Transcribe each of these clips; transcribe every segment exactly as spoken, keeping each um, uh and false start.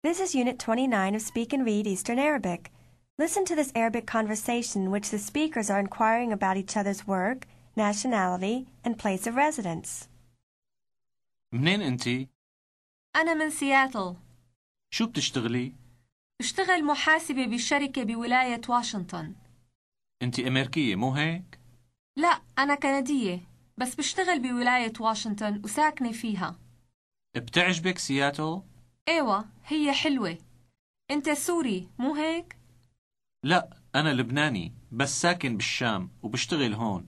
This is Unit twenty-nine of Speak and Read Eastern Arabic. Listen to this Arabic conversation in which the speakers are inquiring about each other's work, nationality, and place of residence. منين انتي؟ أنا من سياتل. شو بتشتغلي؟ بشتغل محاسبة بشركة بولاية واشنطن. انتي أمريكية مو هيك؟ لا، أنا كندية، بس بشتغل بولاية واشنطن وساكنة فيها. بتعجبك سياتل؟ ايوه، هي حلوة. انت سوري مو هيك؟ لا، أنا لبناني بس ساكن بالشام وبشتغل هون.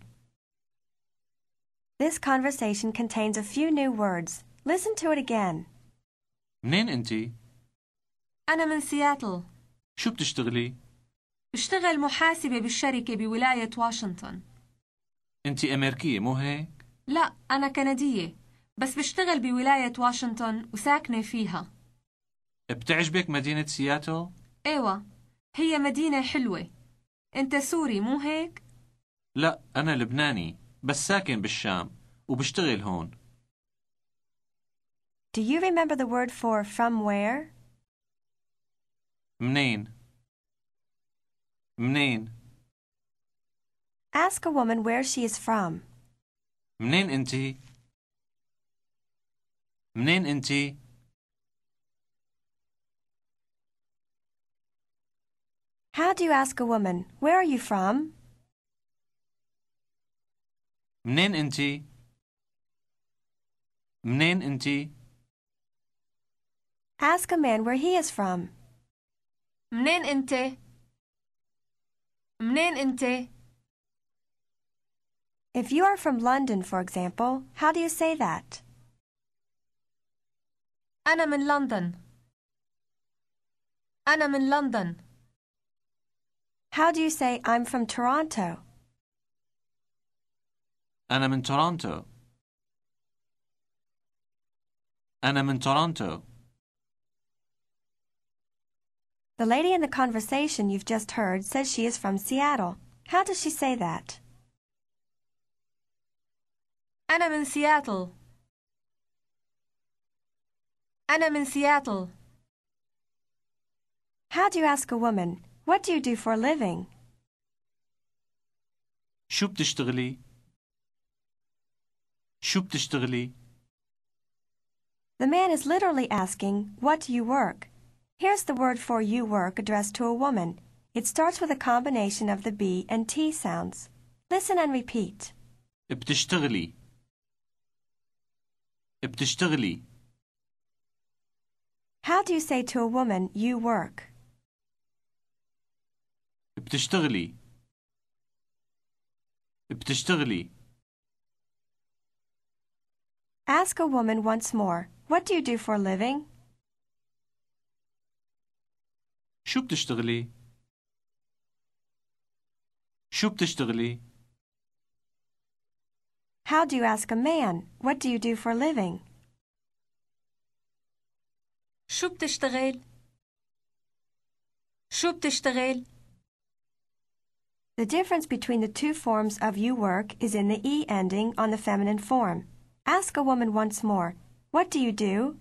This conversation contains a few new words. Listen to it again. منين انتي؟ أنا من سياتل. شو بتشتغلي؟ بشتغل محاسبة بالشركة بولاية واشنطن. انتي أمريكية مو هيك؟ لا، أنا كندية، بس بشتغل بولاية واشنطن وساكنة فيها. بتعجبك مدينة سياتل؟ ايوه، هي مدينة حلوة. انت سوري مو هيك؟ لا، أنا لبناني بس ساكن بالشام وبشتغل هون. Do you remember the word for from where? منين؟ منين؟ Ask a woman where she is from. منين انتي؟ منين انتي؟ How do you ask a woman, where are you from? منين انتي؟ منين انتي؟ Ask a man where he is from. منين انت؟ منين انت؟ If you are from London, for example, how do you say that? أنا من لندن. أنا من لندن. How do you say I'm from Toronto? أنا من تورونتو. أنا من تورونتو. The lady in the conversation you've just heard says she is from Seattle. How does she say that? أنا من سياتل. أنا من سياتل. How do you ask a woman, what do you do for a living? شو بتشتغلي؟ شو بتشتغلي؟ The man is literally asking, what do you work? Here's the word for you work addressed to a woman. It starts with a combination of the B and T sounds. Listen and repeat. بتشتغلي. بتشتغلي. How do you say to a woman, you work? بتشتغلي. بتشتغلي. Ask a woman once more, what do you do for a living? شو بتشتغلي؟ شو بتشتغلي؟ How do you ask a man, what do you do for a living? شو بتشتغل؟ شو بتشتغل؟ The difference between the two forms of you work is in the E ending on the feminine form. Ask a woman once more, what do you do?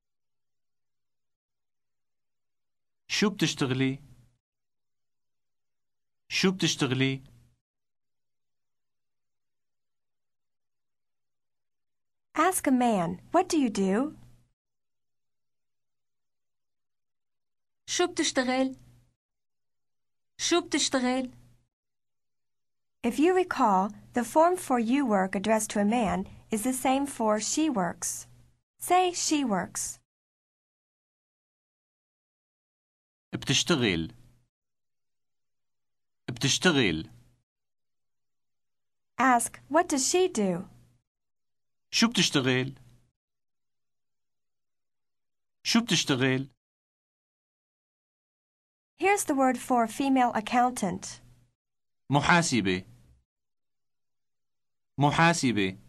شو بتشتغلي؟ شو بتشتغلي؟ Ask a man, what do you do? شو بتشتغل؟ شو بتشتغل؟ If you recall, the form for you work addressed to a man is the same for she works. Say she works. بتشتغل. بتشتغل. Ask, what does she do? شو بتشتغل؟ شو بتشتغل؟ Here's the word for female accountant. محاسبة. محاسبة.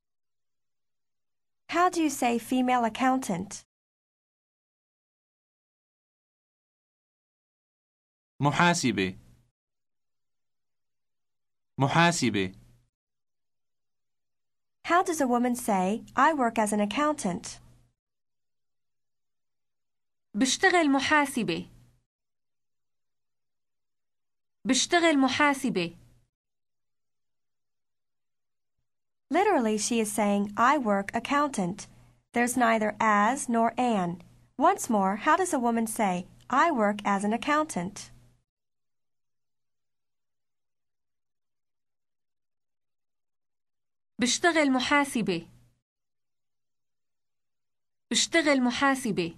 How do you say female accountant? محاسبة. محاسبة. How does a woman say, I work as an accountant? بشتغل محاسبة. بشتغل محاسبة. Literally, she is saying, I work accountant. There's neither as nor an. Once more, how does a woman say, I work as an accountant? بشتغل محاسبة. بشتغل محاسبة.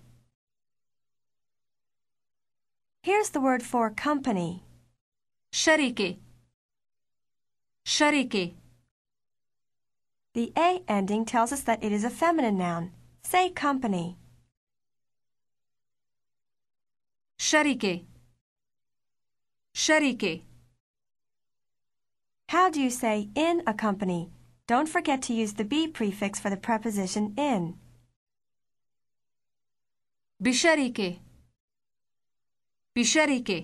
Here's the word for company. شركة. شركة. The A ending tells us that it is a feminine noun. Say company. شركة. شركة. How do you say in a company? Don't forget to use the be prefix for the preposition in. بشركة. بشركة.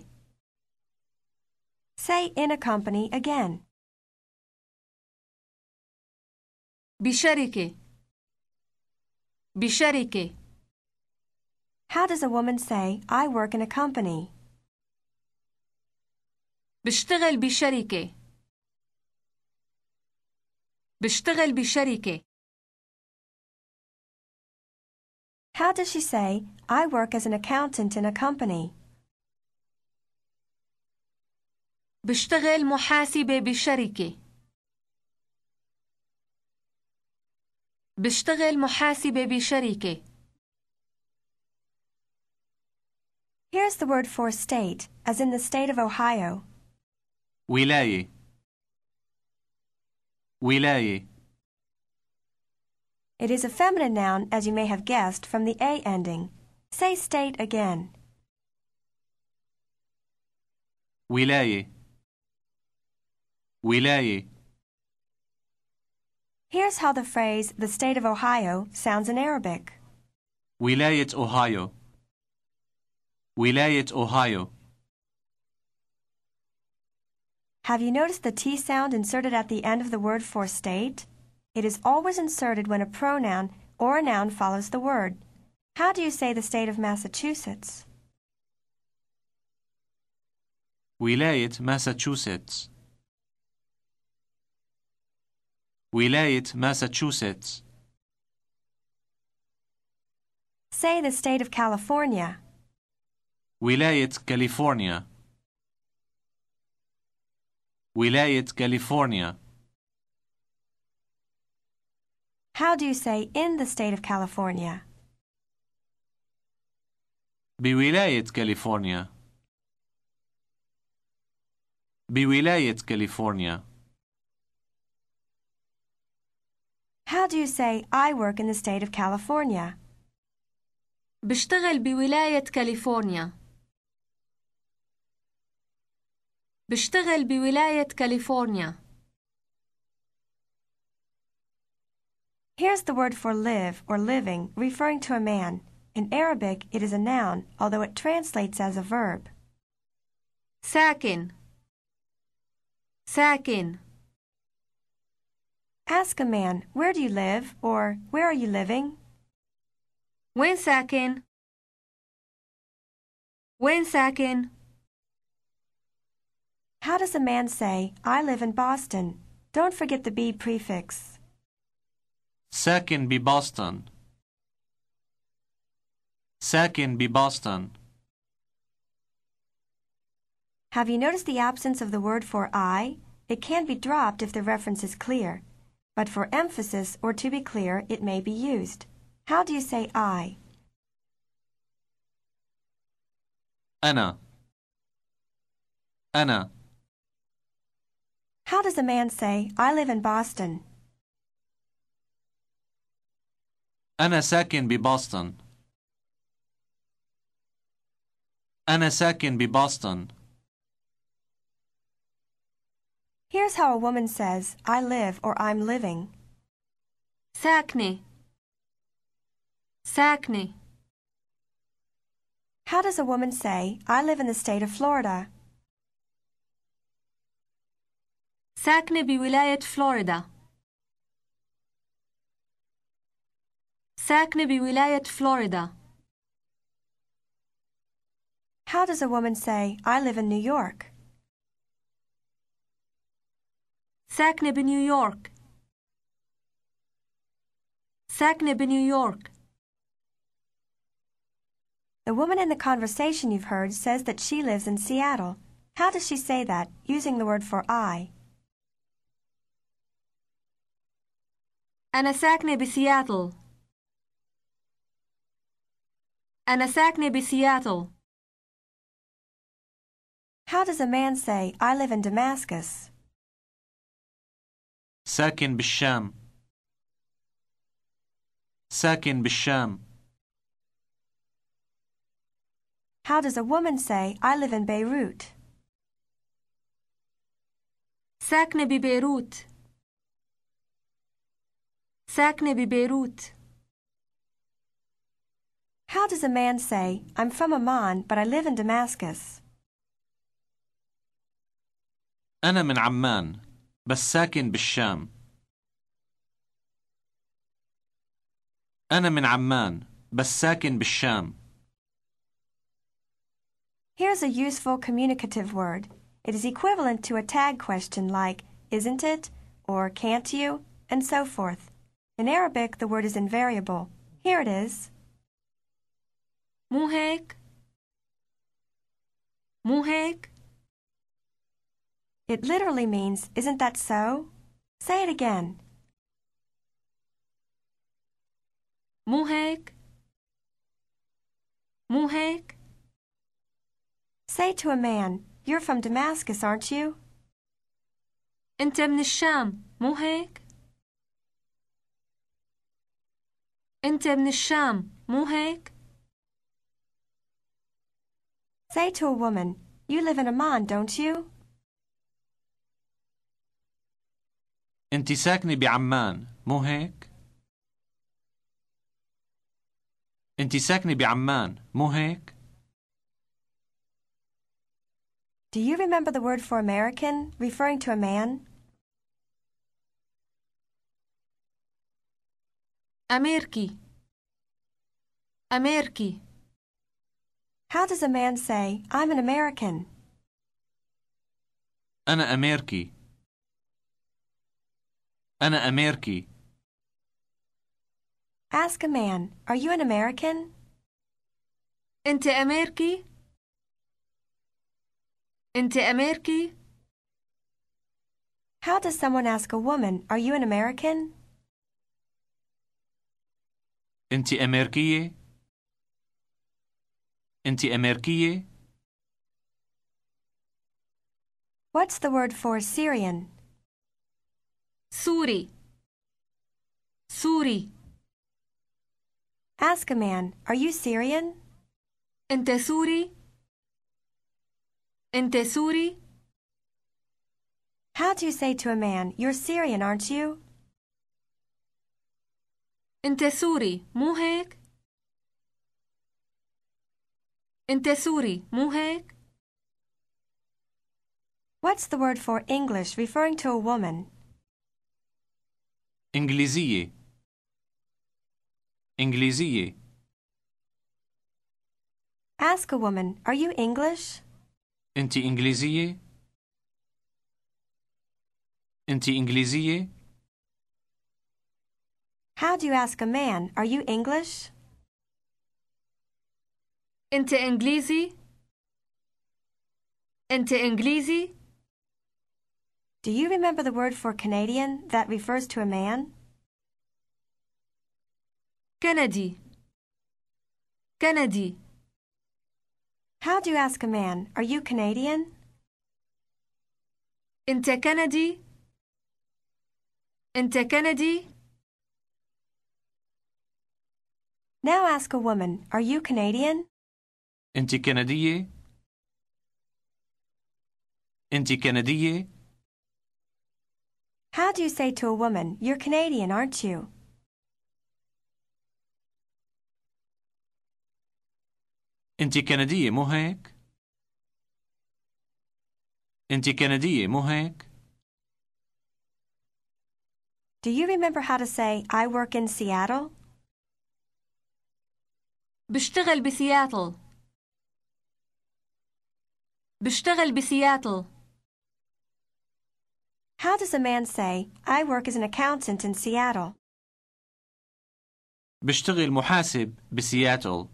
Say in a company again. بشركة. بشركة. How does a woman say, I work in a company? بشتغل بشركة. بشتغل بشركة. How does she say, I work as an accountant in a company? بشتغل محاسبة بشركة. بشتغل محاسبة بشركة. Here's the word for state, as in the state of Ohio. ولاية. ولاية. It is a feminine noun, as you may have guessed, from the A ending. Say state again. ولاية. ولاية. Here's how the phrase, the state of Ohio, sounds in Arabic. ولاية أوهايو. ولاية أوهايو. Have you noticed the T sound inserted at the end of the word for state? It is always inserted when a pronoun or a noun follows the word. How do you say the state of Massachusetts? ولاية ماساتشوستس. ولاية ماساتشوستس. Say the state of California. ولاية كاليفورنيا. ولاية كاليفورنيا. How do you say in the state of California? بولاية كاليفورنيا. بولاية كاليفورنيا. How do you say I work in the state of California? بشتغل بولاية كاليفورنيا. بشتغل بولاية كاليفورنيا. Here's the word for live or living, referring to a man. In Arabic, it is a noun, although it translates as a verb. ساكن. ساكن. Ask a man, where do you live? Or where are you living? وين ساكن؟ وين ساكن؟ How does a man say, I live in Boston? Don't forget the be prefix. ساكن ببoston. ساكن ببoston. Have you noticed the absence of the word for I? It can be dropped if the reference is clear, but for emphasis or to be clear, it may be used. How do you say I? أنا. أنا. How does a man say, I live in Boston? أنا ساكن ببoston. أنا ساكن ببoston. Here's how a woman says, I live or I'm living. ساكنة. ساكنة. How does a woman say, I live in the state of Florida? ساكنة بولاية فلوريدا. ساكنة بولاية فلوريدا. How does a woman say, I live in New York? ساكنة بنيويورك. ساكنة بنيويورك. The woman in the conversation you've heard says that she lives in Seattle. How does she say that, using the word for I? أنا ساكنة بسياتل. أنا ساكنة بسياتل. How does a man say, I live in Damascus? ساكن بالشام. ساكن بالشام. How does a woman say, I live in Beirut? ساكنة ببيروت. ساكنة ببيروت. How does a man say, I'm from Amman, but I live in Damascus? أنا من عمان بس ساكن بالشام. أنا من عمان بس ساكن بالشام. Here's a useful communicative word. It is equivalent to a tag question like, isn't it? Or can't you? And so forth. In Arabic, the word is invariable. Here it is. مو هيك؟ مو هيك؟ It literally means, isn't that so? Say it again. مو هيك؟ مو هيك؟ Say to a man, you're from Damascus, aren't you? أنت من الشام، مو هيك؟ أنت من الشام، مو هيك؟ Say to a woman, you live in Amman, don't you? أنت ساكنة بعمان مو هيك؟ أنت ساكنة بعمان مو هيك؟ Do you remember the word for American, referring to a man? أمريكي. أمريكي. How does a man say, I'm an American? أنا أمريكي. أنا أمريكي. Ask a man, are you an American? أنت أمريكي؟ أنت أمريكي؟ How does someone ask a woman, are you an American? أنت أمريكية؟ أنت أمريكية؟ What's the word for Syrian? سوري. سوري. Ask a man, are you Syrian? أنت سوري؟ أنت سوري؟ How do you say to a man, you're Syrian, aren't you? أنت سوري، مو هيك؟ أنت سوري، مو هيك؟ What's the word for English, referring to a woman? إنجليزية. إنجليزية. Ask a woman, are you English? أنت إنجليزية؟ أنت إنجليزية؟ How do you ask a man, are you English? أنت إنجليزي؟ أنت إنجليزي؟ Do you remember the word for Canadian that refers to a man? كندي. كندي. How do you ask a man, are you Canadian? أنت كندي؟ أنت كندي؟ Now ask a woman, are you Canadian? أنت كندية؟ أنت كندية؟ How do you say to a woman, you're Canadian, aren't you? أنت كندية مو هيك؟ أنت كندية مو هيك؟ Do you remember how to say, I work in Seattle? بشتغل بسياتل. بشتغل بسياتل. How does a man say, I work as an accountant in Seattle? بشتغل محاسب بسياتل.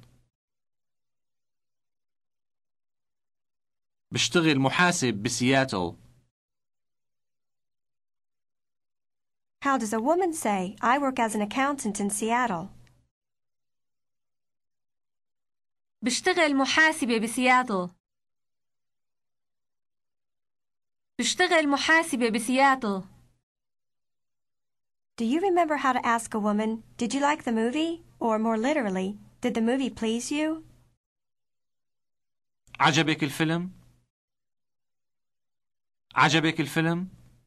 بشتغل محاسب بسياتل. How does a woman say, I work as an accountant in Seattle? بشتغل محاسبة بسياتل. بشتغل محاسبة بسياتل. Do you remember how to ask a woman, did you like the movie? Or more literally, did the movie please you? عجبك الفيلم؟ عجبك الفيلم؟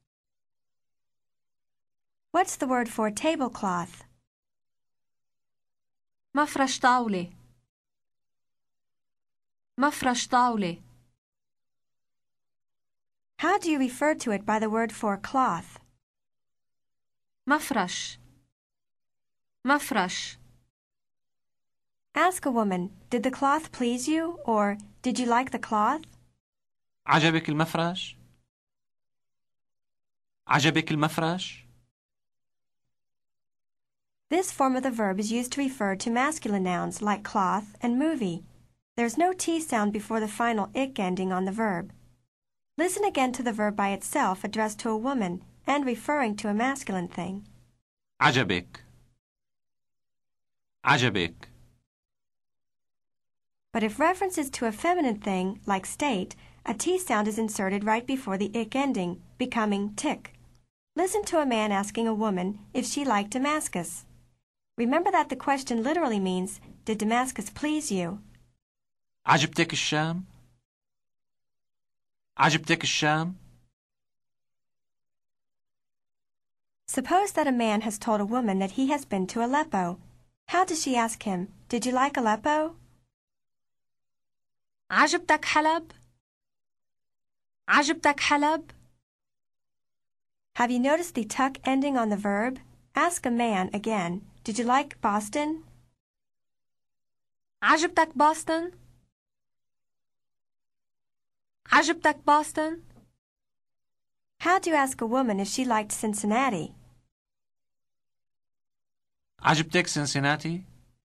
What's the word for tablecloth? مفرش طاولة. مفرش طاولة. How do you refer to it by the word for cloth? مفرش. مفرش. Ask a woman, did the cloth please you? Or did you like the cloth? عجبك المفرش؟ عجبك المفرش؟ This form of the verb is used to refer to masculine nouns like cloth and movie. There's no T sound before the final ick ending on the verb. Listen again to the verb by itself addressed to a woman and referring to a masculine thing. عجبك. عجبك. But if reference is to a feminine thing, like state, a T sound is inserted right before the ick ending, becoming tick. Listen to a man asking a woman if she liked Damascus. Remember that the question literally means, did Damascus please you? عجبتك الشام؟ عجبتك الشام؟ Suppose that a man has told a woman that he has been to Aleppo. How does she ask him, did you like Aleppo? عجبتك حلب؟ عجبتك حلب؟ Have you noticed the tuck ending on the verb? Ask a man again, did you like Boston? عجبتك بوسطن؟ عجبتك بوسطن؟ How do you ask a woman if she liked Cincinnati? عجبتك سنسناتي؟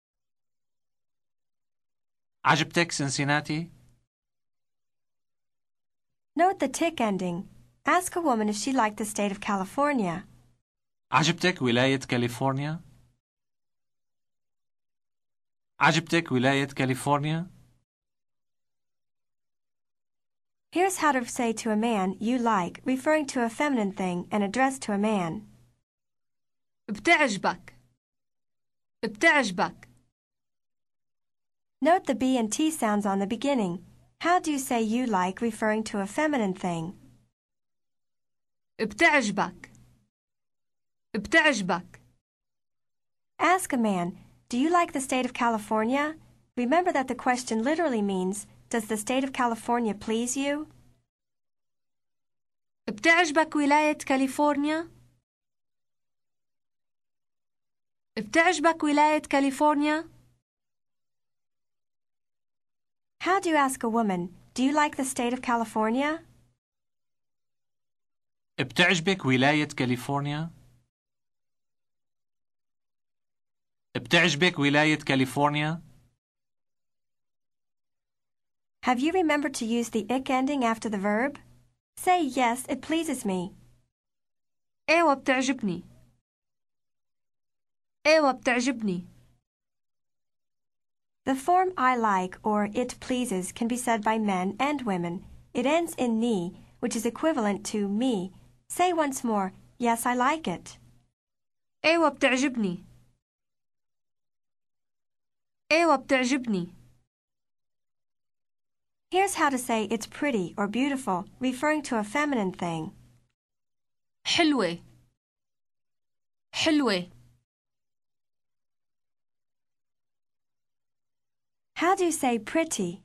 عجبتك سنسناتي؟ Note the tick ending. Ask a woman if she liked the state of California. عجبتك ولاية كاليفورنيا؟ عجبتك ولاية كاليفورنيا؟ Here's how to say to a man, you like, referring to a feminine thing and addressed to a man. بتعجبك. بتعجبك. Note the B and T sounds on the beginning. How do you say you like, referring to a feminine thing? بتعجبك. بتعجبك. Ask a man, do you like the state of California? Remember that the question literally means, does the state of California please you? بتعجبك ولاية كاليفورنيا؟ بتعجبك ولاية كاليفورنيا؟ How do you ask a woman, do you like the state of California? بتعجبك ولاية كاليفورنيا؟ بتعجبك ولاية كاليفورنيا؟ Have you remembered to use the ick ending after the verb? Say, yes, it pleases me. ايوه بتعجبني. ايوه بتعجبني. The form I like or it pleases can be said by men and women. It ends in ni, which is equivalent to me. Say once more, yes, I like it. ايوه بتعجبني. ايوه بتعجبني. Here's how to say it's pretty or beautiful, referring to a feminine thing. حلوة. حلوة. How do you say pretty?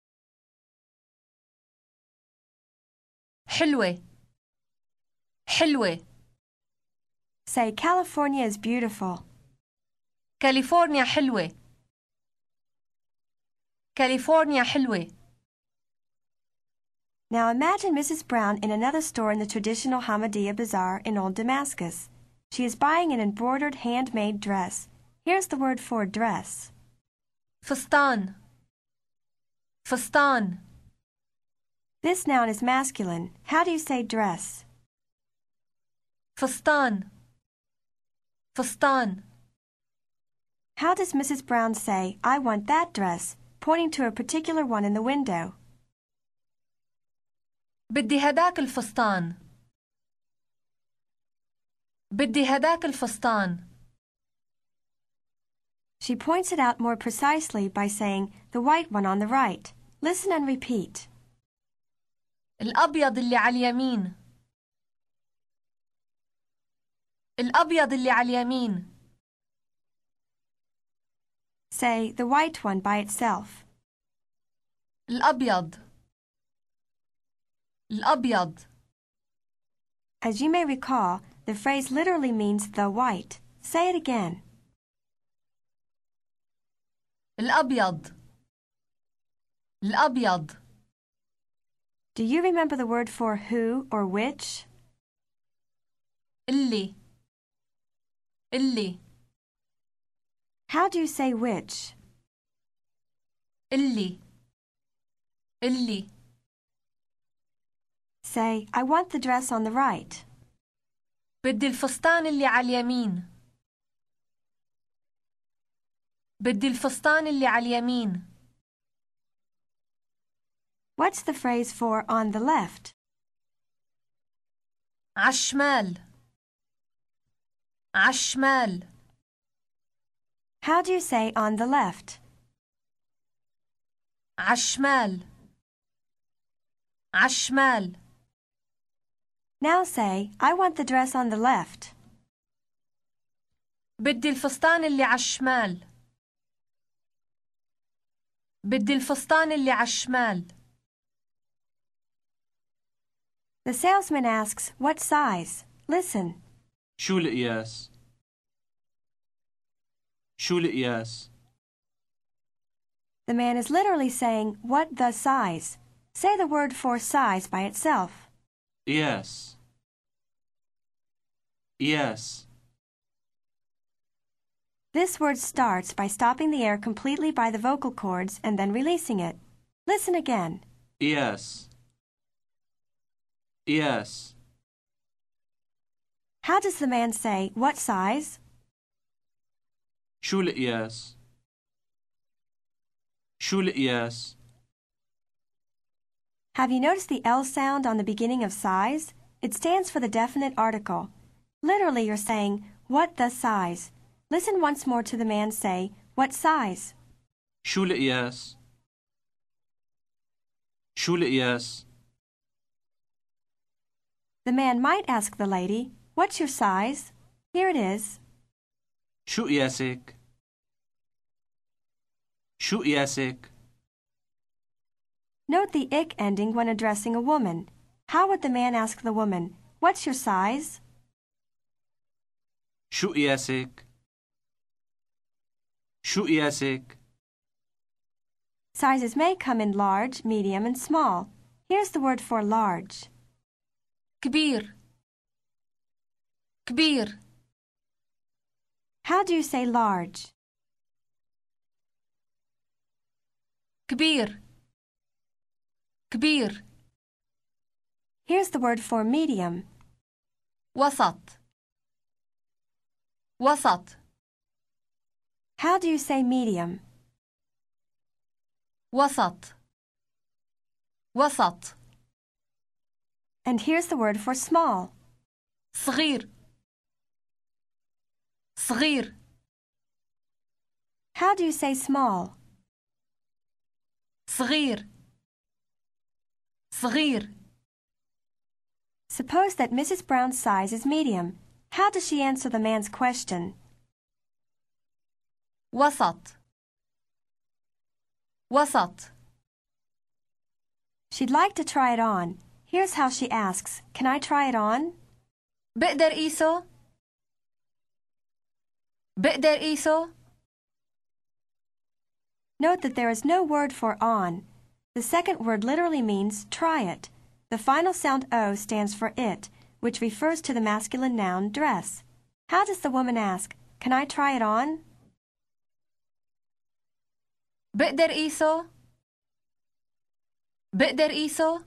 حلوة. حلوة. Say California is beautiful. كاليفورنيا حلوة. كاليفورنيا حلوة. Now imagine Missus Brown in another store in the traditional Hamadiyya Bazaar in Old Damascus. She is buying an embroidered handmade dress. Here's the word for dress. فستان فستان. This noun is masculine. How do you say dress? فستان فستان. How does Missus Brown say, I want that dress, pointing to a particular one in the window? بدي هداك الفستان بدي هداك الفستان. She points it out more precisely by saying, the white one on the right. Listen and repeat. الأبيض اللي على اليمين الأبيض اللي على اليمين. Say, the white one by itself. الأبيض الأبيض. As you may recall, the phrase literally means the white. Say it again. الأبيض الأبيض. Do you remember the word for who or which? اللي اللي. How do you say which? اللي اللي. Say, I want the dress on the right. بدي الفستان اللي على اليمين بدي الفستان اللي على اليمين. What's the phrase for on the left? عالشمال عالشمال. How do you say on the left? عالشمال عالشمال. Now say, I want the dress on the left. بدي الفستان اللي عالشمال بدي الفستان اللي عالشمال. The salesman asks, what size? Listen. شو القياس؟ شو القياس؟ The man is literally saying, what the size? Say the word for size by itself. قياس قياس. This word starts by stopping the air completely by the vocal cords and then releasing it. Listen again. قياس قياس. How does the man say, what size? شو القياس؟ شو القياس؟ Have you noticed the L sound on the beginning of size? It stands for the definite article. Literally, you're saying, what the size? Listen once more to the man say, what size? شو القياس؟ شو القياس؟ The man might ask the lady, what's your size? Here it is. شو قياسك؟ شو قياسك؟ Note the ick ending when addressing a woman. How would the man ask the woman, what's your size? شو قياسك؟ شو قياسك؟ Sizes may come in large, medium, and small. Here's the word for large. كبير كبير. How do you say large? كبير كبير. Here's the word for medium. وسط وسط. How do you say medium? وسط وسط. And here's the word for small. صغير صغير. How do you say small? صغير صغير. Suppose that Missus Brown's size is medium. How does she answer the man's question? وسط وسط. She'd like to try it on. Here's how she asks, can I try it on? بقدر قيسه بقدر قيسه. Note that there is no word for on. The second word literally means try it. The final sound O stands for it, which refers to the masculine noun dress. How does the woman ask, "Can I try it on?" بقدر قيسه؟ بقدر قيسه؟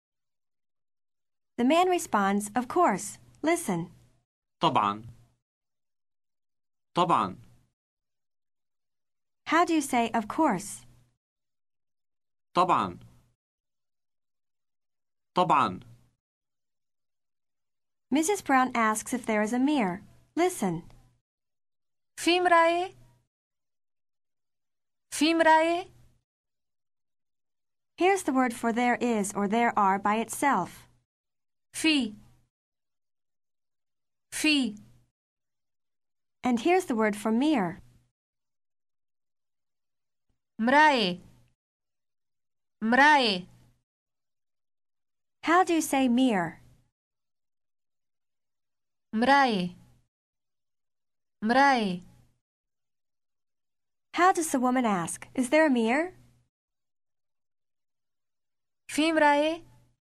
The man responds, "Of course. Listen." طبعا. طبعا. How do you say "of course"? طبعا. طبعا. Missus Brown asks if there is a mirror. Listen. في مراية؟ في مراية؟ Here's the word for there is or there are by itself. في. في. And here's the word for mirror. مراية. مراية. How do you say mirror? مراية. مراية. How does the woman ask, "Is there a mirror?" في مراية؟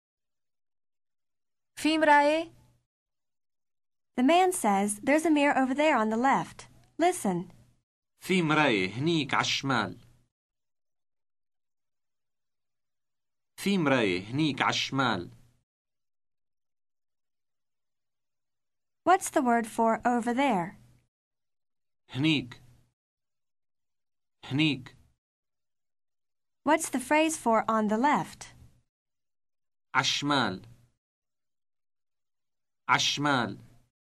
في مراية؟ The man says, "There's a mirror over there on the left." Listen. في مراية هنيك على الشمال. في مراية هنيك على الشمال. What's the word for over there? هنيك. هنيك. What's the phrase for on the left? على الشمال. على الشمال.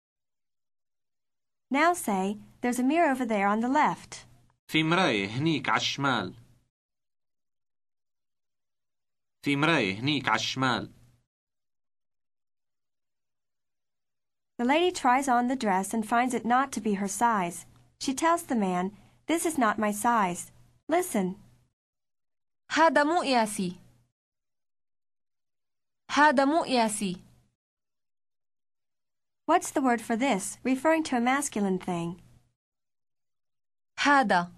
Now say, "There's a mirror over there on the left." في مراية هنيك على الشمال. في مراية هنيك على الشمال. The lady tries on the dress and finds it not to be her size. She tells the man, "This is not my size." Listen. هذا مو قياسي. هذا مو قياسي. What's the word for this, referring to a masculine thing? هذا.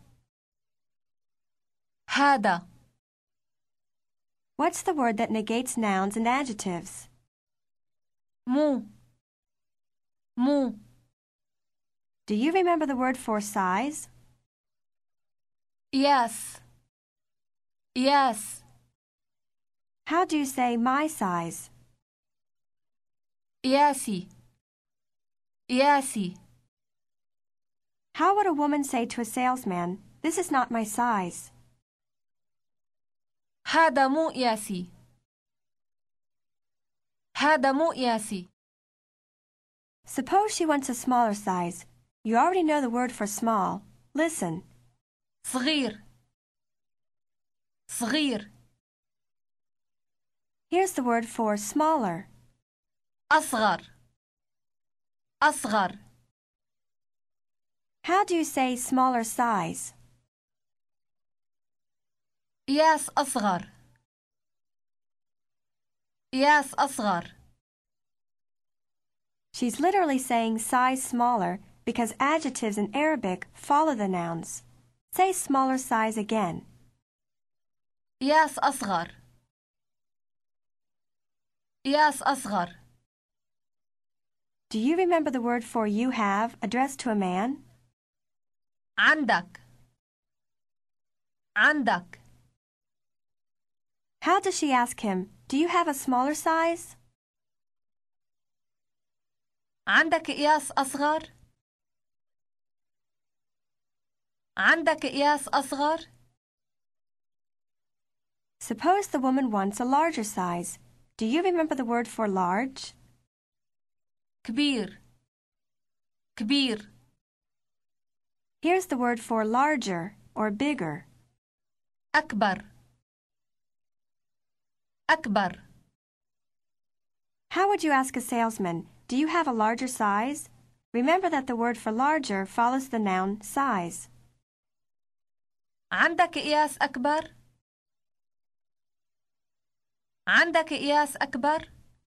هذا. What's the word that negates nouns and adjectives? مو. مو. Do you remember the word for size? Yes. Yes. How do you say "my size"? قياسي. قياسي. How would a woman say to a salesman, "This is not my size"? هذا مو قياسي. هذا مو قياسي. Suppose she wants a smaller size. You already know the word for small. Listen. صغير. صغير. Here's the word for smaller. أصغر. أصغر. How do you say smaller size? قياس أصغر. قياس أصغر. She's literally saying size smaller because adjectives in Arabic follow the nouns. Say smaller size again. قياس أصغر. قياس أصغر. Do you remember the word for "you have" addressed to a man? عندك. عندك. How does she ask him, "Do you have a smaller size?" عندك قياس أصغر؟ عندك قياس أصغر؟ Suppose the woman wants a larger size. Do you remember the word for large? كبير. كبير. Here's the word for larger or bigger. أكبر. أكبر. How would you ask a salesman, "Do you have a larger size?" Remember that the word for larger follows the noun size. عندك قياس أكبر؟ عندك قياس أكبر؟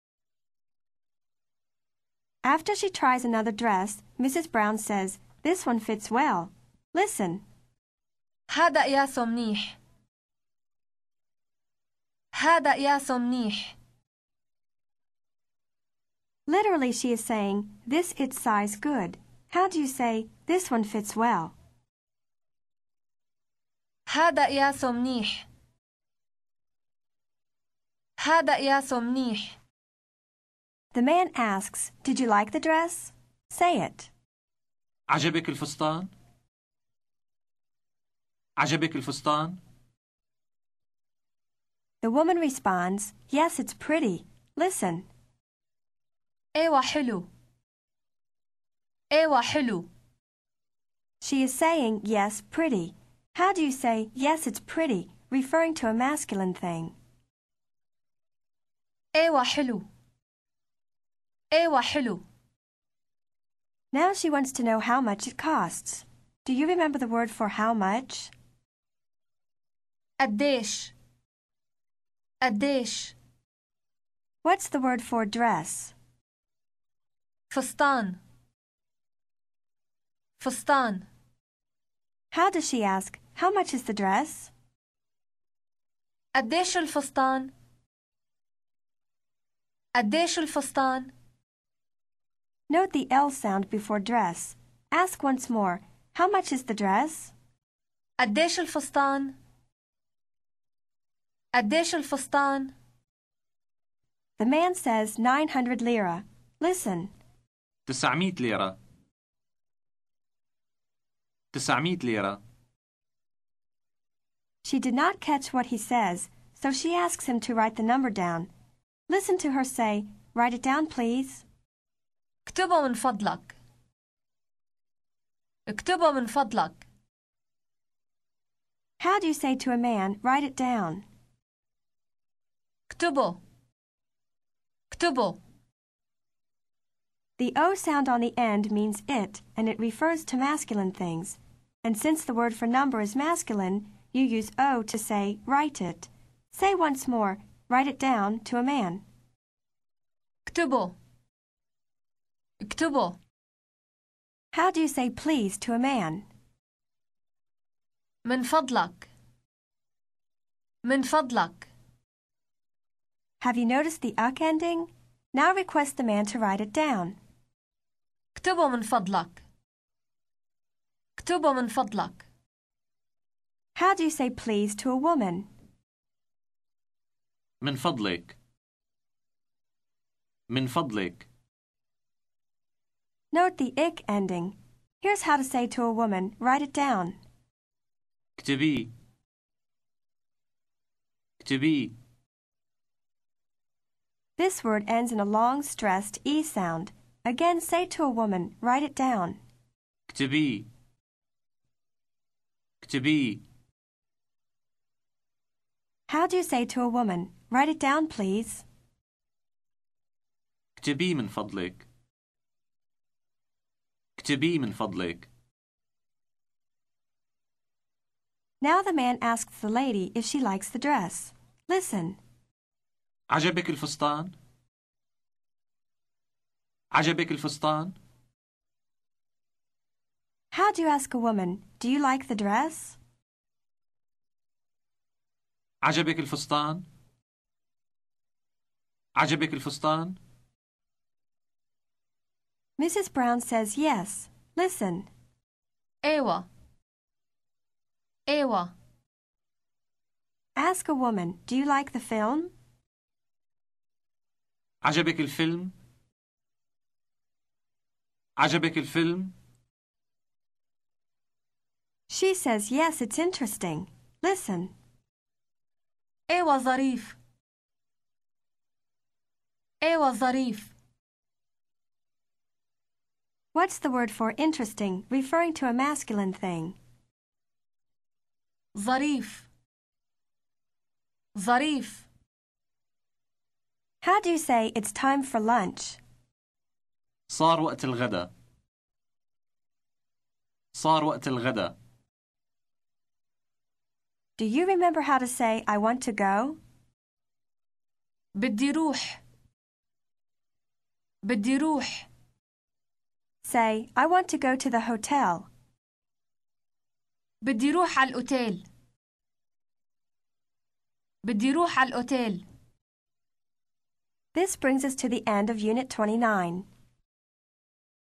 After she tries another dress, Missus Brown says, "This one fits well." Listen. هذا قياسه منيح. هذا قياسه منيح. Literally, she is saying, this its size good. How do you say, this one fits well? هذا قياسه منيح. هذا قياسه منيح. The man asks, did you like the dress? Say it. عجبك الفستان؟ عجبك الفستان؟ The woman responds, yes, it's pretty. Listen. ايوه حلو. ايوه حلو. She is saying, yes, pretty. How do you say, yes, it's pretty, referring to a masculine thing? ايوه حلو. ايوه حلو. Now she wants to know how much it costs. Do you remember the word for how much? قديش. قديش. What's the word for dress? فستان. فستان. How does she ask, how much is the dress? قديش الفستان؟ قديش الفستان؟ Note the L sound before dress. Ask once more, how much is the dress? قديش الفستان؟ قديش الفستان؟ The man says nine hundred lira. Listen. تسعمية ليرة. تسعمية ليرة. She did not catch what he says, so she asks him to write the number down. Listen to her say, write it down, please. اكتبه من فضلك. اكتبه من فضلك. How do you say to a man, write it down? اكتبه. اكتبه. The O sound on the end means it, and it refers to masculine things. And since the word for number is masculine, you use O to say, write it. Say once more, write it down, to a man. اكتبه. اكتبه. How do you say please to a man? من فضلك. من فضلك. Have you noticed the uk ending? Now request the man to write it down. اكتبه من فضلك. اكتبه من فضلك. How do you say please to a woman? من فضلك. من فضلك. Note the ik ending. Here's how to say to a woman, write it down. اكتبي. اكتبي. This word ends in a long stressed E sound. Again, say to a woman, write it down. اكتبي. اكتبي. How do you say to a woman, write it down, please? اكتبي من فضلك. اكتبي من فضلك. Now the man asks the lady if she likes the dress. Listen. عجبك الفستان؟ عجبك الفستان؟ How do you ask a woman, do you like the dress? عجبك الفستان؟ عجبك الفستان؟ Missus Brown says yes. Listen. ايوه. ايوه. Ask a woman, do you like the film? عجبك الفيلم؟ عجبك الفيلم؟ She says yes, it's interesting. Listen. ايوه ظريف. ايوه ظريف. What's the word for interesting, referring to a masculine thing? ظريف. ظريف. How do you say it's time for lunch? صار وقت الغداء. صار وقت الغداء. Do you remember how to say I want to go? بدي روح. بدي روح. Say, I want to go to the hotel. بدي روح على الأوتيل. بدي روح على الأوتيل. This brings us to the end of Unit twenty-nine.